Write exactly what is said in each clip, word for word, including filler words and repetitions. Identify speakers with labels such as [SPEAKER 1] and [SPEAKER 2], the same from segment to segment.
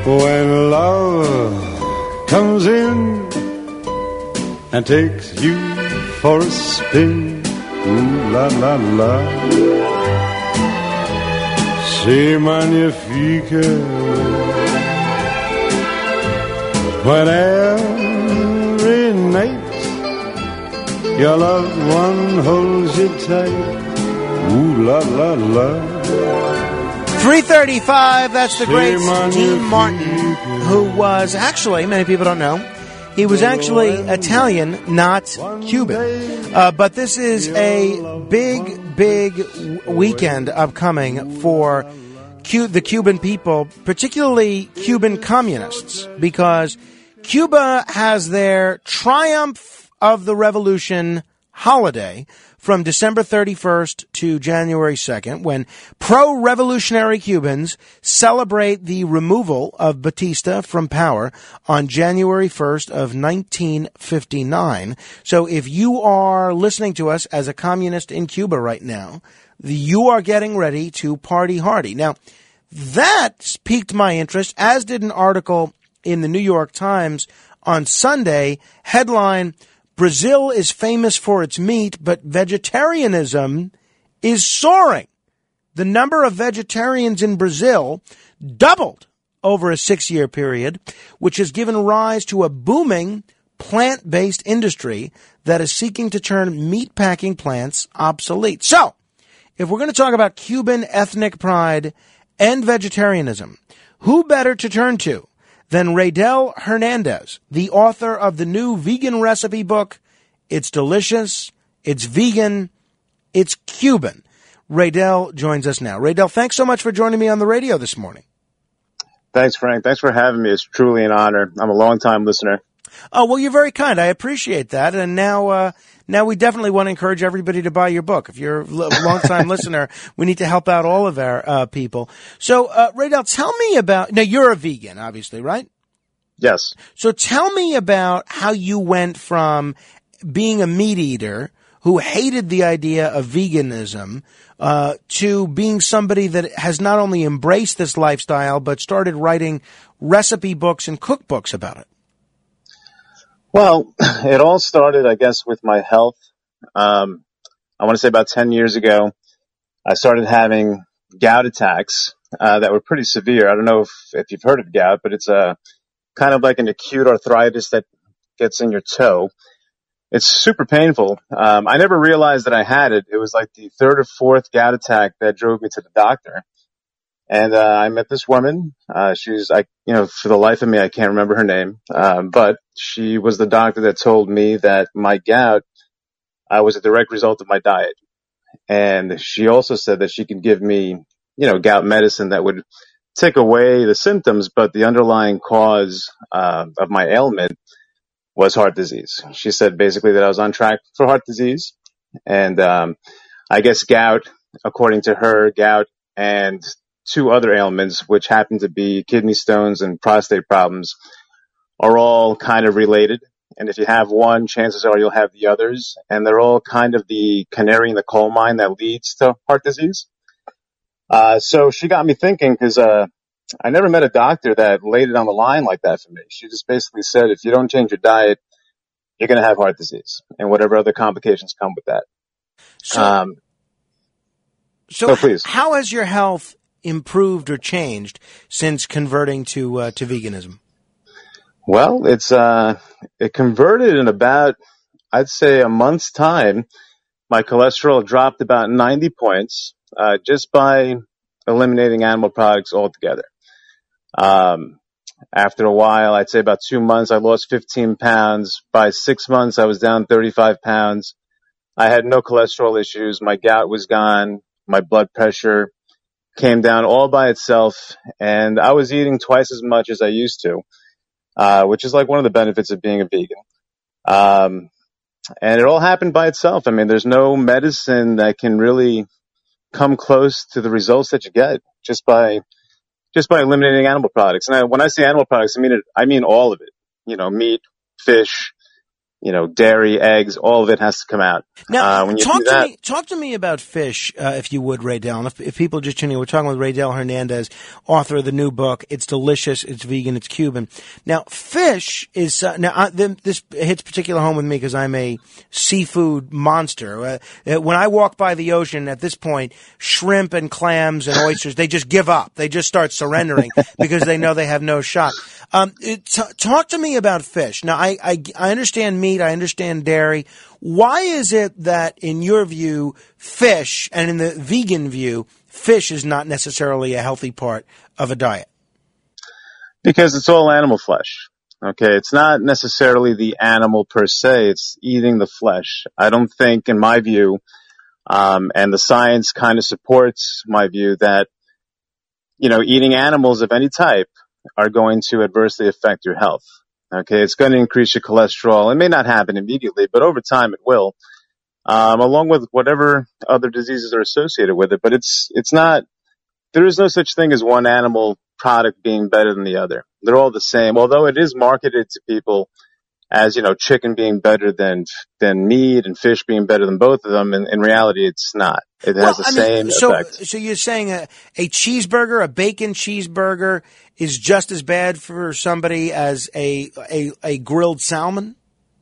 [SPEAKER 1] When love comes in and takes you for a spin, ooh la la la, c'est magnifique. When every night your loved one holds you tight, ooh la la la.
[SPEAKER 2] three thirty-five, that's the great Dean Martin, who was actually, many people don't know, he was actually Italian, not Cuban. Uh, but this is a big, big weekend upcoming for Cu- the Cuban people, particularly Cuban communists, because Cuba has their Triumph of the Revolution holiday from December thirty-first to January second, when pro-revolutionary Cubans celebrate the removal of Batista from power on January first of nineteen fifty-nine. So if you are listening to us as a communist in Cuba right now, you are getting ready to party hardy. Now, that piqued my interest, as did an article in the New York Times on Sunday, headline, Brazil is famous for its meat, but vegetarianism is soaring. The number of vegetarians in Brazil doubled over a six-year period, which has given rise to a booming plant-based industry that is seeking to turn meatpacking plants obsolete. So, if we're going to talk about Cuban ethnic pride and vegetarianism, who better to turn to than Raydel Hernandez, the author of the new vegan recipe book, It's Delicious, It's Vegan, It's Cuban. Raydel joins us now. Raydel, thanks so much for joining me on the radio this morning.
[SPEAKER 3] Thanks, Frank. Thanks for having me. It's truly an honor. I'm a long-time listener.
[SPEAKER 2] Oh, well, you're very kind. I appreciate that. And now, uh, now we definitely want to encourage everybody to buy your book. If you're a long-time listener, we need to help out all of our uh, people. So, uh, Raydel, tell me about, now you're a vegan, obviously, right?
[SPEAKER 3] Yes.
[SPEAKER 2] So tell me about how you went from being a meat eater who hated the idea of veganism uh, to being somebody that has not only embraced this lifestyle, but started writing recipe books and cookbooks about it.
[SPEAKER 3] Well, it all started, I guess, with my health. Um, I want to say about ten years ago, I started having gout attacks uh, that were pretty severe. I don't know if, if you've heard of gout, but it's a kind of like an acute arthritis that gets in your toe. It's super painful. Um, I never realized that I had it. It was like the third or fourth gout attack that drove me to the doctor. And, uh, I met this woman. Uh, she's, I, you know, for the life of me, I can't remember her name. Um, but she was the doctor that told me that my gout, uh, was a direct result of my diet. And she also said that she could give me, you know, gout medicine that would take away the symptoms, but the underlying cause, uh, of my ailment was heart disease. She said basically that I was on track for heart disease. And, um, I guess gout, according to her, gout and two other ailments, which happen to be kidney stones and prostate problems, are all kind of related. And if you have one, chances are you'll have the others. And they're all kind of the canary in the coal mine that leads to heart disease. Uh, so she got me thinking because, uh, I never met a doctor that laid it on the line like that for me. She just basically said, if you don't change your diet, you're going to have heart disease and whatever other complications come with that.
[SPEAKER 2] So,
[SPEAKER 3] um,
[SPEAKER 2] so,
[SPEAKER 3] so please.
[SPEAKER 2] How has your health improved or changed since converting to uh, to veganism?
[SPEAKER 3] Well, it's uh, it converted in about, I'd say, a month's time. My cholesterol dropped about ninety points uh, just by eliminating animal products altogether. Um, after a while, I'd say about two months, I lost fifteen pounds. By six months, I was down thirty-five pounds. I had no cholesterol issues. My gout was gone. My blood pressure came down all by itself. And I was eating twice as much as I used to, uh, which is like one of the benefits of being a vegan. Um, and it all happened by itself. I mean, there's no medicine that can really come close to the results that you get just by just by eliminating animal products. And I, when I say animal products, I mean it, I mean all of it. You know, meat, fish, you know, dairy, eggs, all of it has to come out.
[SPEAKER 2] Now,
[SPEAKER 3] uh, when you
[SPEAKER 2] talk
[SPEAKER 3] do
[SPEAKER 2] to
[SPEAKER 3] that,
[SPEAKER 2] me. Talk to me about fish, uh, if you would, Ray Dell. And if, if people just tuning in, we're talking with Ray Dell Hernandez, author of the new book. It's delicious. It's vegan. It's Cuban. Now, fish is uh, now uh, this hits particular home with me because I'm a seafood monster. Uh, when I walk by the ocean at this point, shrimp and clams and oysters, they just give up. They just start surrendering because they know they have no shot. Um, it, t- talk to me about fish. Now, I, I I understand meat. I understand dairy. Why is it that, in your view, fish, and in the vegan view, fish is not necessarily a healthy part of a diet?
[SPEAKER 3] Because it's all animal flesh. Okay, it's not necessarily the animal per se, it's eating the flesh. I don't think, in my view, um, and the science kind of supports my view that, you know, eating animals of any type are going to adversely affect your health. Okay, it's going to increase your cholesterol. It may not happen immediately, but over time it will, um, along with whatever other diseases are associated with it. But it's it's not, there is no such thing as one animal product being better than the other. They're all the same, although it is marketed to people as, you know, chicken being better than than meat and fish being better than both of them. And in reality, it's not. It
[SPEAKER 2] well,
[SPEAKER 3] has the
[SPEAKER 2] I
[SPEAKER 3] same
[SPEAKER 2] mean, so,
[SPEAKER 3] effect.
[SPEAKER 2] So you're saying a, a cheeseburger, a bacon cheeseburger, is just as bad for somebody as a a, a grilled salmon?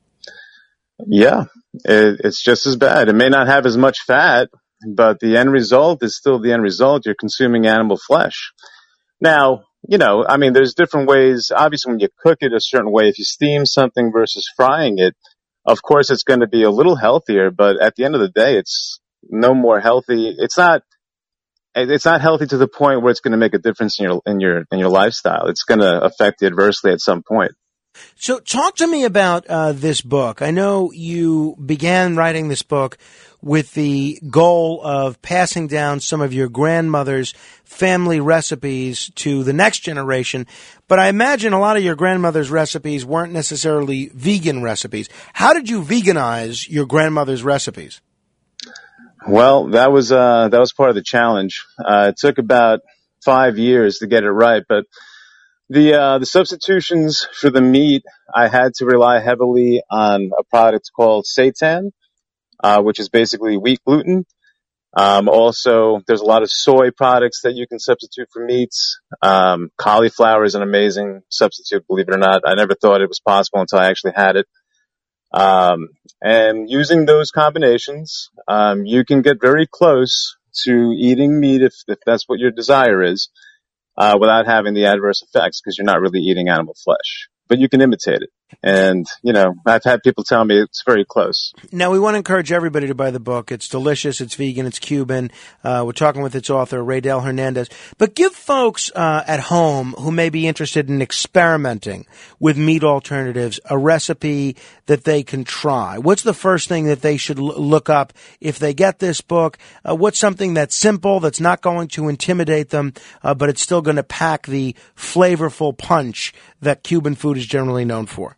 [SPEAKER 3] Yeah, it, it's just as bad. It may not have as much fat, but the end result is still the end result. You're consuming animal flesh. Now, you know, I mean, there's different ways. Obviously, when you cook it a certain way, if you steam something versus frying it, of course, it's going to be a little healthier. But at the end of the day, it's no more healthy. It's not. It's not healthy to the point where it's going to make a difference in your in your in your lifestyle. It's going to affect you adversely at some point.
[SPEAKER 2] So, talk to me about uh, this book. I know you began writing this book with the goal of passing down some of your grandmother's family recipes to the next generation. But I imagine a lot of your grandmother's recipes weren't necessarily vegan recipes. How did you veganize your grandmother's recipes?
[SPEAKER 3] Well, that was uh, that was part of the challenge. Uh, it took about five years to get it right, but the uh, the substitutions for the meat, I had to rely heavily on a product called seitan, uh, which is basically wheat gluten. Um, also, there's a lot of soy products that you can substitute for meats. Um, cauliflower is an amazing substitute, believe it or not. I never thought it was possible until I actually had it. Um, and using those combinations, um, you can get very close to eating meat if, if that's what your desire is, uh, without having the adverse effects because you're not really eating animal flesh. But you can imitate it. And, you know, I've had people tell me it's very close.
[SPEAKER 2] Now, we want to encourage everybody to buy the book. It's delicious. It's vegan. It's Cuban. Uh, we're talking with its author, Ray Dell Hernandez. But give folks uh, at home who may be interested in experimenting with meat alternatives a recipe that they can try. What's the first thing that they should l- look up if they get this book? Uh, what's something that's simple, that's not going to intimidate them, uh, but it's still going to pack the flavorful punch that Cuban food is generally known for?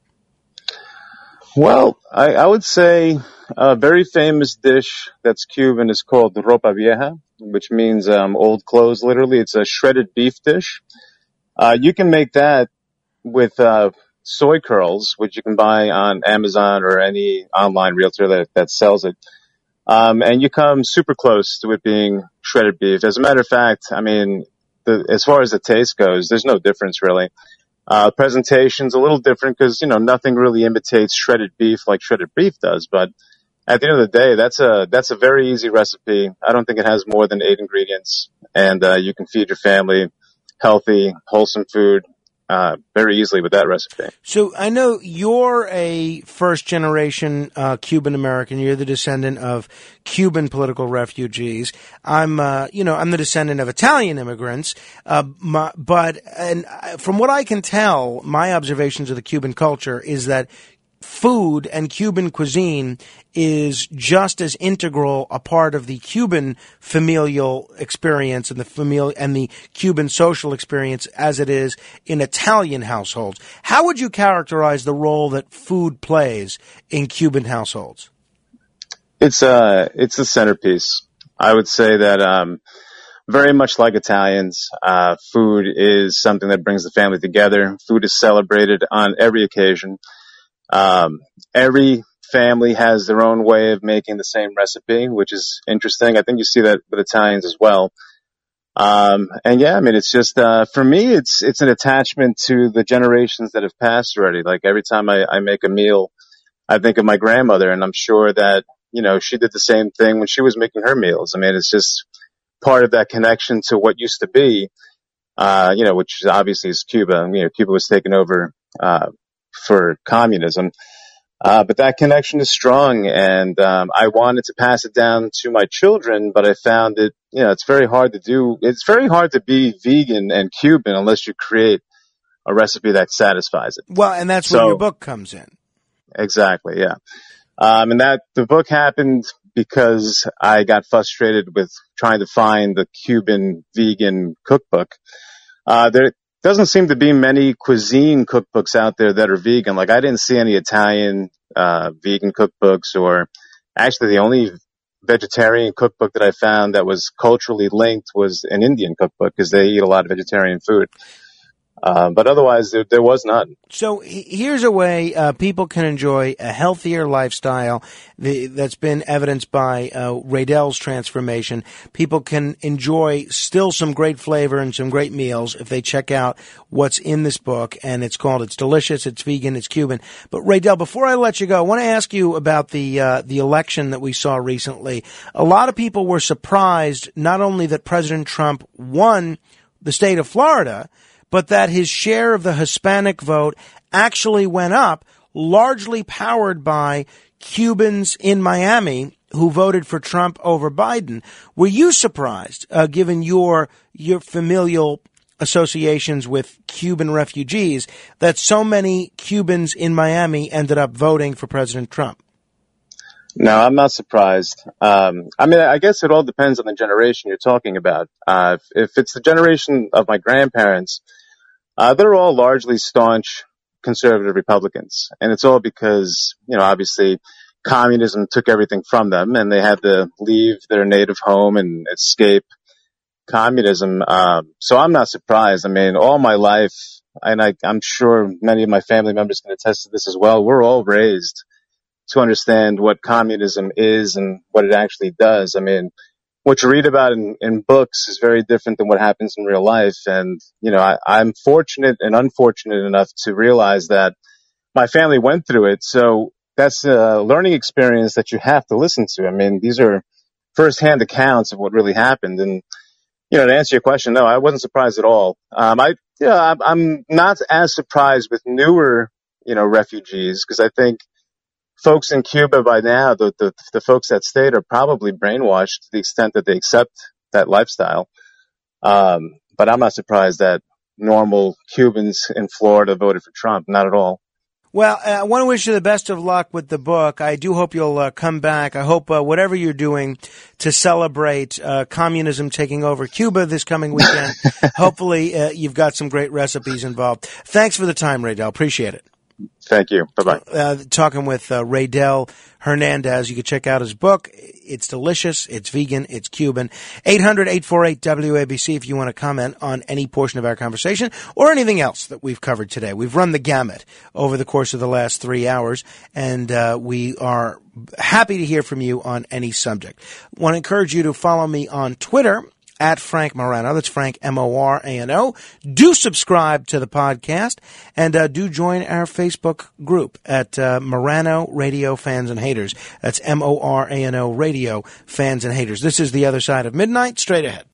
[SPEAKER 3] Well, I, I would say a very famous dish that's Cuban is called ropa vieja, which means um, old clothes, literally. It's a shredded beef dish. Uh, you can make that with uh, soy curls, which you can buy on Amazon or any online realtor that, that sells it. Um, and you come super close to it being shredded beef. As a matter of fact, I mean, the, as far as the taste goes, there's no difference really. Uh, presentation's a little different because, you know, nothing really imitates shredded beef like shredded beef does. But at the end of the day, that's a, that's a very easy recipe. I don't think it has more than eight ingredients, and, uh, you can feed your family healthy, wholesome food, uh, very easily with that recipe.
[SPEAKER 2] So I know you're a first generation, uh, Cuban American. You're the descendant of Cuban political refugees. I'm, uh, you know, I'm the descendant of Italian immigrants. Uh, my, but, and from what I can tell, my observations of the Cuban culture is that food and Cuban cuisine is just as integral a part of the Cuban familial experience and the familial and the Cuban social experience as it is in Italian households. How would you characterize the role that food plays in Cuban households?
[SPEAKER 3] It's uh it's the centerpiece. I would say that um very much like Italians, uh food is something that brings the family together. Food is celebrated on every occasion. Um, every family has their own way of making the same recipe, which is interesting. I think you see that with Italians as well. Um, and yeah, I mean, it's just, uh, for me, it's, it's an attachment to the generations that have passed already. Like every time I, I make a meal, I think of my grandmother, and I'm sure that, you know, she did the same thing when she was making her meals. I mean, it's just part of that connection to what used to be, uh, you know, which obviously is Cuba. You know, Cuba was taken over, uh, for communism. Uh, but that connection is strong, and um, I wanted to pass it down to my children, but I found it, you know, it's very hard to do. It's very hard to be vegan and Cuban unless you create a recipe that satisfies it.
[SPEAKER 2] Well, and that's
[SPEAKER 3] so,
[SPEAKER 2] where your book comes in.
[SPEAKER 3] Exactly, yeah. Um, and that the book happened because I got frustrated with trying to find the Cuban vegan cookbook. Uh, there doesn't seem to be many cuisine cookbooks out there that are vegan. Like I didn't see any Italian, uh, vegan cookbooks, or actually the only vegetarian cookbook that I found that was culturally linked was an Indian cookbook because they eat a lot of vegetarian food. Uh, but otherwise, there, there was none.
[SPEAKER 2] So here's a way uh, people can enjoy a healthier lifestyle the, that's been evidenced by uh, Raydell's transformation. People can enjoy still some great flavor and some great meals if they check out what's in this book. And it's called It's Delicious, It's Vegan, It's Cuban. But Raydell, before I let you go, I want to ask you about the uh, the election that we saw recently. A lot of people were surprised not only that President Trump won the state of Florida, but that his share of the Hispanic vote actually went up, largely powered by Cubans in Miami who voted for Trump over Biden. Were you surprised, uh, given your your familial associations with Cuban refugees, that so many Cubans in Miami ended up voting for President Trump?
[SPEAKER 3] No, I'm not surprised. Um, I mean, I guess it all depends on the generation you're talking about. Uh, if, if it's the generation of my grandparents, Uh, they're all largely staunch conservative Republicans. And it's all because, you know, obviously communism took everything from them and they had to leave their native home and escape communism. Um, so I'm not surprised. I mean, all my life, and I, I'm sure many of my family members can attest to this as well, we're all raised to understand what communism is and what it actually does. I mean, what you read about in, in books is very different than what happens in real life. And, you know, I, I'm fortunate and unfortunate enough to realize that my family went through it. So that's a learning experience that you have to listen to. I mean, these are firsthand accounts of what really happened. And, you know, to answer your question, no, I wasn't surprised at all. Um, I, yeah, I'm, I'm not as surprised with newer, you know, refugees, because I think folks in Cuba by now, the, the the folks that stayed are probably brainwashed to the extent that they accept that lifestyle. Um, but I'm not surprised that normal Cubans in Florida voted for Trump. Not at all.
[SPEAKER 2] Well, I want to wish you the best of luck with the book. I do hope you'll uh, come back. I hope uh, whatever you're doing to celebrate uh, communism taking over Cuba this coming weekend, hopefully uh, you've got some great recipes involved. Thanks for the time, Raydell. Appreciate it.
[SPEAKER 3] Thank you. Bye-bye.
[SPEAKER 2] Uh, talking with uh, Raydell Hernandez. You can check out his book. It's delicious. It's vegan. It's Cuban. eight hundred, eight four eight, W A B C if you want to comment on any portion of our conversation or anything else that we've covered today. We've run the gamut over the course of the last three hours, and uh, we are happy to hear from you on any subject. I want to encourage you to follow me on Twitter, at Frank Morano. That's Frank, M O R A N O. Do subscribe to the podcast, and uh, do join our Facebook group at uh, Morano Radio Fans and Haters. That's M O R A N O Radio Fans and Haters. This is The Other Side of Midnight. Straight ahead.